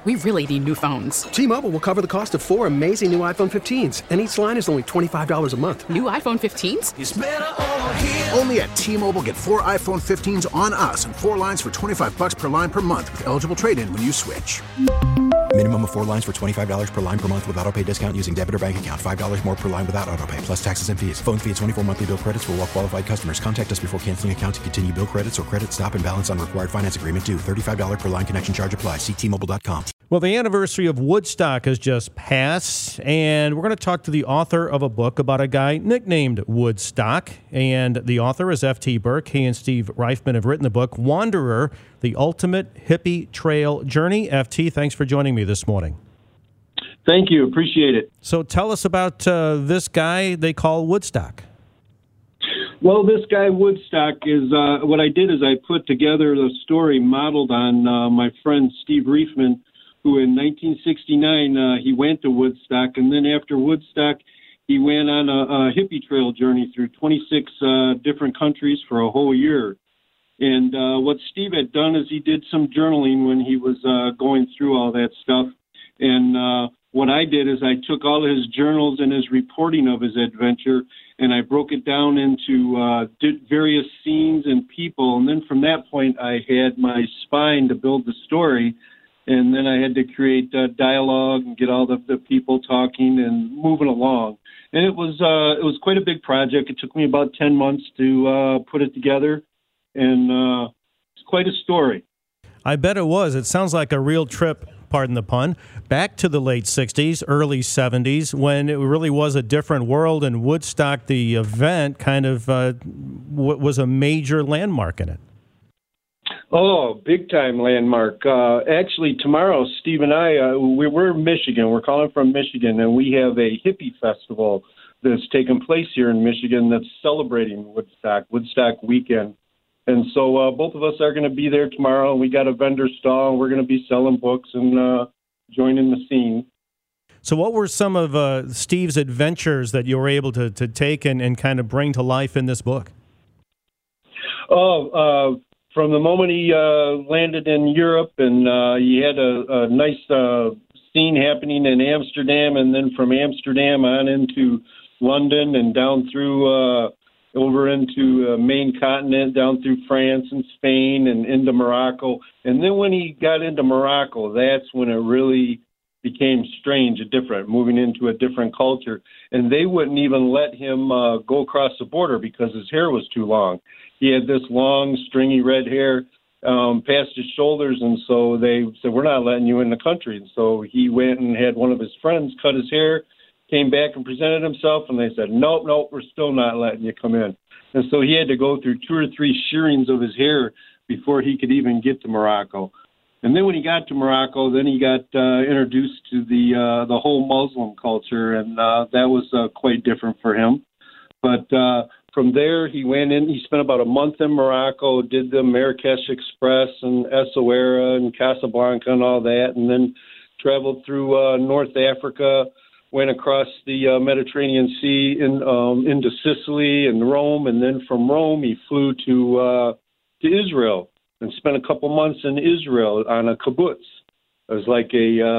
We really need new phones. T-Mobile will cover the cost of 4 amazing new iPhone 15s, and each line is only $25 a month. New iPhone 15s? It's better over here. Only at T-Mobile, get 4 iPhone 15s on us and 4 lines for $25 per line per month with eligible trade-in when you switch. Minimum of 4 lines for $25 per line per month with autopay discount using debit or bank account. $5 more per line without autopay, plus taxes and fees. Phone fee at 24 monthly bill credits for well-qualified customers. Contact us before canceling account to continue bill credits or credit stop and balance on required finance agreement due. $35 per line connection charge applies. See T-Mobile.com. Well, the anniversary of Woodstock has just passed, and we're going to talk to the author of a book about a guy nicknamed Woodstock. And the author is F.T. Burke. He and Steve Reifman have written the book, Wanderer, The Ultimate Hippie Trail Journey. F.T., thanks for joining me this morning. Thank you. Appreciate it. So tell us about this guy they call Woodstock. Well, this guy Woodstock is, what I did is I put together the story modeled on my friend Steve Reifman, who in 1969, he went to Woodstock, and then after Woodstock, he went on a hippie trail journey through 26 different countries for a whole year. And what Steve had done is he did some journaling when he was going through all that stuff. And what I did is I took all his journals and his reporting of his adventure, and I broke it down into various scenes and people. And then from that point, I had my spine to build the story. And then I had to create dialogue and get all the people talking and moving along. And it was quite a big project. It took me about 10 months to put it together, and it's quite a story. I bet it was. It sounds like a real trip, pardon the pun, back to the late 60s, early 70s, when it really was a different world, and Woodstock, the event, kind of was a major landmark in it. Oh, big-time landmark. Actually, tomorrow, Steve and I, we're in Michigan. We're calling from Michigan, and we have a hippie festival that's taking place here in Michigan that's celebrating Woodstock weekend. And so both of us are going to be there tomorrow. We got a vendor stall. We're going to be selling books and joining the scene. So what were some of Steve's adventures that you were able to take and kind of bring to life in this book? From the moment he landed in Europe, and he had a nice scene happening in Amsterdam, and then from Amsterdam on into London and down through over into main continent, down through France and Spain and into Morocco. And then when he got into Morocco, that's when it really became strange and different, moving into a different culture. And they wouldn't even let him go across the border because his hair was too long. He had this long, stringy red hair past his shoulders, and so they said, we're not letting you in the country. And so he went and had one of his friends cut his hair, came back and presented himself, and they said, nope, we're still not letting you come in. And so he had to go through 2 or 3 shearings of his hair before he could even get to Morocco. And then when he got to Morocco, then he got introduced to the whole Muslim culture, and that was quite different for him. But from there, he went in. He spent about a month in Morocco, did the Marrakesh Express and Essaouira and Casablanca and all that, and then traveled through North Africa, went across the Mediterranean Sea into Sicily and Rome, and then from Rome he flew to Israel and spent a couple months in Israel on a kibbutz. It was like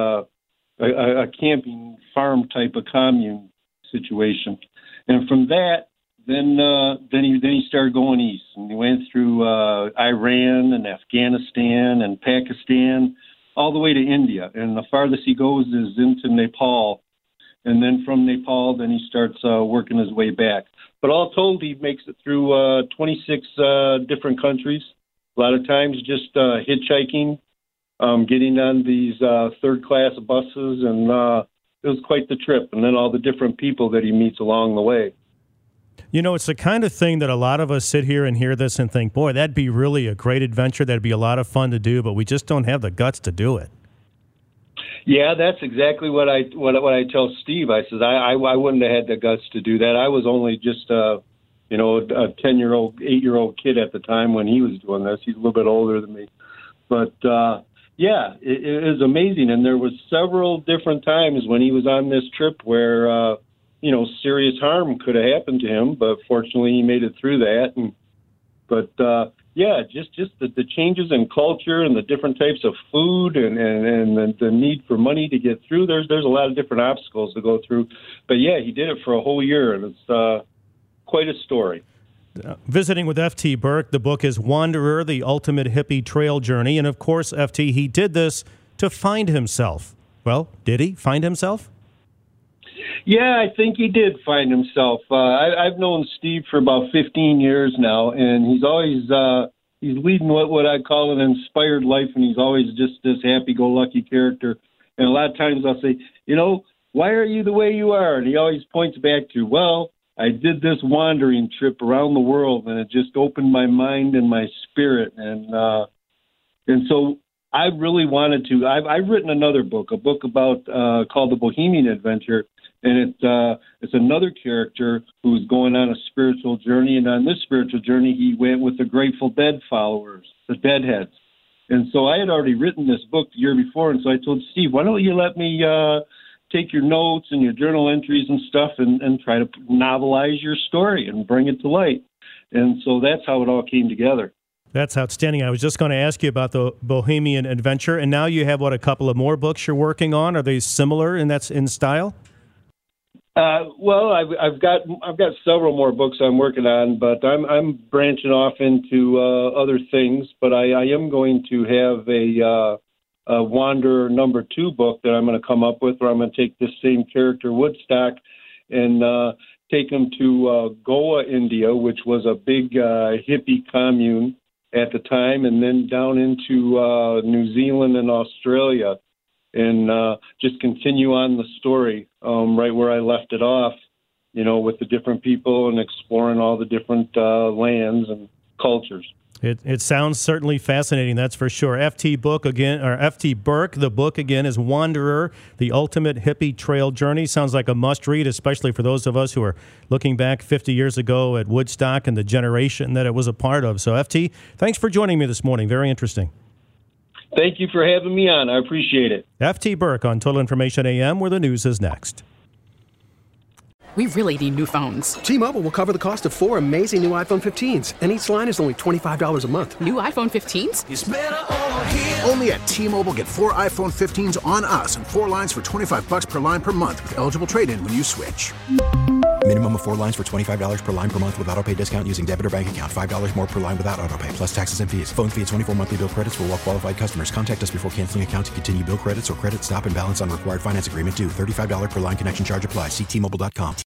a camping farm type of commune situation. And from that, then he started going east, and he went through Iran and Afghanistan and Pakistan, all the way to India. And the farthest he goes is into Nepal. And then from Nepal, then he starts working his way back. But all told, he makes it through 26 different countries. A lot of times just hitchhiking, getting on these third-class buses, and it was quite the trip. And then all the different people that he meets along the way. You know, it's the kind of thing that a lot of us sit here and hear this and think, boy, that'd be really a great adventure. That'd be a lot of fun to do, but we just don't have the guts to do it. Yeah, that's exactly what I tell Steve. I said I wouldn't have had the guts to do that. I was only just a 10-year-old, 8-year-old kid at the time when he was doing this. He's a little bit older than me, but yeah, it is amazing. And there was several different times when he was on this trip where serious harm could have happened to him, but fortunately he made it through that. And But just the changes in culture and the different types of food and the need for money to get through. There's a lot of different obstacles to go through. But yeah, he did it for a whole year, and it's quite a story. Visiting with F.T. Burke, the book is Wanderer, the Ultimate Hippie Trail Journey. And of course, F.T., he did this to find himself. Well, did he find himself? Yeah, I think he did find himself. I've known Steve for about 15 years now, and he's always he's leading what I call an inspired life, and he's always just this happy-go-lucky character. And a lot of times I'll say, why are you the way you are? And he always points back to, well, I did this wandering trip around the world, and it just opened my mind and my spirit. And so I really wanted to. I've written another book, a book about called The Bohemian Adventure, and it's another character who's going on a spiritual journey. And on this spiritual journey, he went with the Grateful Dead followers, the Deadheads. And so I had already written this book the year before, and so I told Steve, why don't you let me take your notes and your journal entries and stuff and try to novelize your story and bring it to light. And so that's how it all came together. That's outstanding. I was just going to ask you about the Bohemian Adventure, and now you have, a couple of more books you're working on? Are they similar in style? Well, I've got several more books I'm working on, but I'm branching off into other things. But I am going to have a Wanderer #2 book that I'm going to come up with, where I'm going to take this same character, Woodstock, and take him to Goa, India, which was a big hippie commune at the time, and then down into New Zealand and Australia, and just continue on the story right where I left it off, with the different people and exploring all the different lands and cultures. It sounds certainly fascinating, that's for sure. F.T. Burke, the book again is Wanderer, the Ultimate Hippie Trail Journey. Sounds like a must-read, especially for those of us who are looking back 50 years ago at Woodstock and the generation that it was a part of. So, F.T., thanks for joining me this morning. Very interesting. Thank you for having me on. I appreciate it. F.T. Burke on Total Information AM, where the news is next. We really need new phones. T-Mobile will cover the cost of 4 amazing new iPhone 15s, and each line is only $25 a month. New iPhone 15s? It's better over here. Only at T-Mobile, get 4 iPhone 15s on us and 4 lines for $25 per line per month with eligible trade-in when you switch. Minimum of 4 lines for $25 per line per month with autopay discount using debit or bank account. $5 more per line without autopay, plus taxes and fees. Phone fee at 24 monthly bill credits for well-qualified customers. Contact us before canceling account to continue bill credits or credit stop and balance on required finance agreement due. $35 per line connection charge applies. See T-Mobile.com.